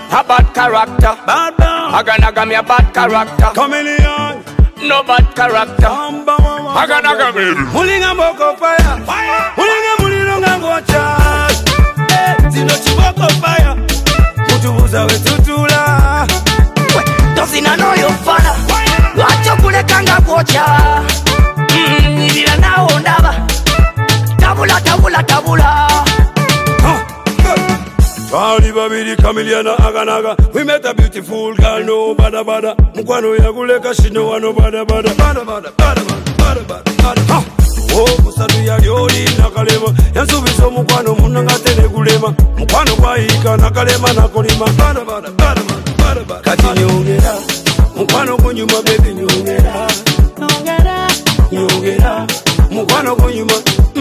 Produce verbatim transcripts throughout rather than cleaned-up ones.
a bad character. Bad boy. Aganaga me a bad character. Chameleon. No bad character. Aganaga me. Mulinga mboko fire. Mulinga mulilonga ngocha. Eh, zino chiboko fire. Mutubuza wetutula. Tozina no yofana. Wacho kulekanga ngocha. Mm, nilila nao ndaba. Tabula, tabula, tabula. Twali babiri Chameleon na Aganaga. We met a beautiful girl, no bada bada. Mkwano ya kuleka shino wano bada bada. Bada bada, bada bada, bada bada. Oh, musadu ya lioli na kalema. Yansubiso mkwano munanga tene kulema. Mkwano kwa hika na kalema na kulima. Bada bada, bada bada, bada. Kati nyongera. Mkwano kunyuma baby nyongera. Nyongera. Nyongera. Mkwano kunyuma.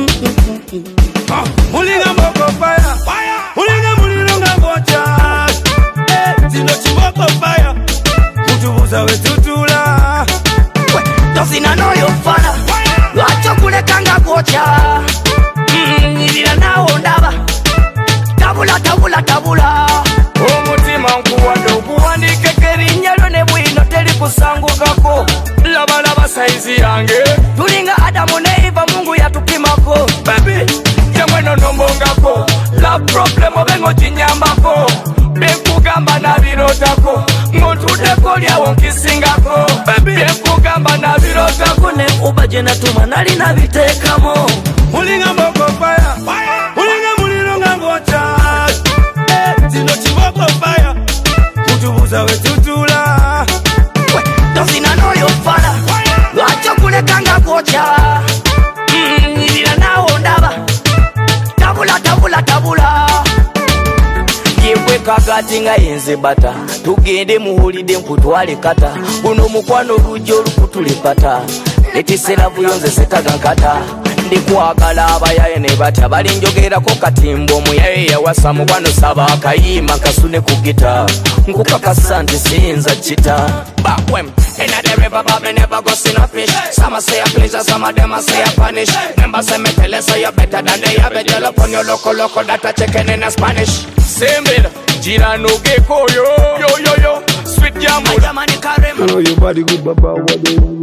Mulinga mboko fire. Mulinga mulilonga ngocha. Eh, zino chiboko fire. Mutubuza wetutula. Tozina no yofana. Wacho kulekanga ngocha. Mm, nilila nao ndaba. Tabula, tabula, tabula. Omutima nkuwanda okuwandika ekerinnya lyo ne bwino teri kusangukako. Laba laba saizi yange. Tulinga Adamu ne Eva Mungu yatupimako. Baby, yemwe nonombongako. La problem obengo chinyambako. Bekugamba nabirotako. Ngontudeko lyawo nkisingako. Baby, bekugamba nabirotako. Ne ubaje natuma nali nabitekamo. Mulinga mboko fire. Mulinga mulilonga ngocha. Eh, zino chiboko fire. Mutubuza wetutula. Tozina no yofana. Wacho kulekanga ngocha. Mm, nilila nao ndaba. Tabula, tabula, tabula. Yebwe kakati nga yenze bata. Tugende muhulide nkutwale kata. Buno mukwano lujo lukutulipata. Letisera buyonze setaga nkata. Ndikwagala abayaye ne batya balinjogerako katimbo omuyaye yawasa mukwano saba akayima kasune ku gita. Nkukakasa nti siyinza kita. Bakwem. In a the river, but me never go see no fish. Some a say a pleasure, some of them a say a punish. Remember say me tell you so you better than they have a gel up on your loco loco that a chicken in a Spanish. Same bill, Jira no gecko yo yo yo yo. Sweet jamu, Jamani Karim. I know your body good, baba. What do you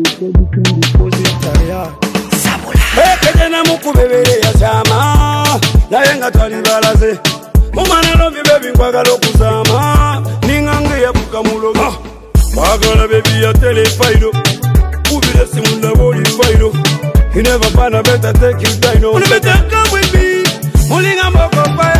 Hey, kejena mukubebere ya chama. Nayenga twali balaze. Mumana no mi baby nkwagala okuzama. Ningange ya bukamuloga. Magala baby ya telefairo. Ubile simu na boli fairo. You never find a better take you time. You better come with me. Mulinga mboko fire.